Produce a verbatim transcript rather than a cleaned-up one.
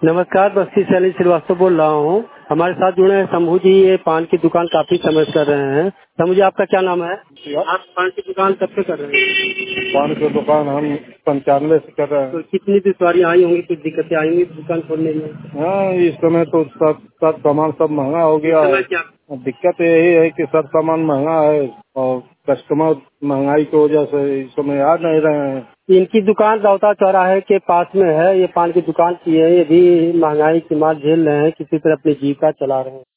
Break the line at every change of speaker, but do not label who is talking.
नमस्कार, बस्ती से अली श्रीवास्तव बोल रहा हूँ। हमारे साथ जुड़े हैं शंभू जी, ये पान की दुकान काफी समय से कर रहे हैं। शंभू जी, आपका क्या नाम है? आप पान की दुकान कब से कर रहे हैं?
पान की दुकान हम पंचानवे से कर रहे हैं।
तो कितनी दुश्वारियाँ आई होंगी, कुछ दिक्कतें आई होंगी दुकान खोलने में?
हाँ, इस समय तो सब सब सामान सब महंगा हो गया है।
क्या
दिक्कत यही है कि सब सामान महंगा है और कस्टमर महंगाई की वजह से इस समय आ नहीं रहे हैं।
इनकी दुकान राउता चौराहे के पास में है, ये पान की दुकान की है। ये भी महंगाई की मार झेल रहे हैं, किसी तरह अपनी जीविका चला रहे हैं।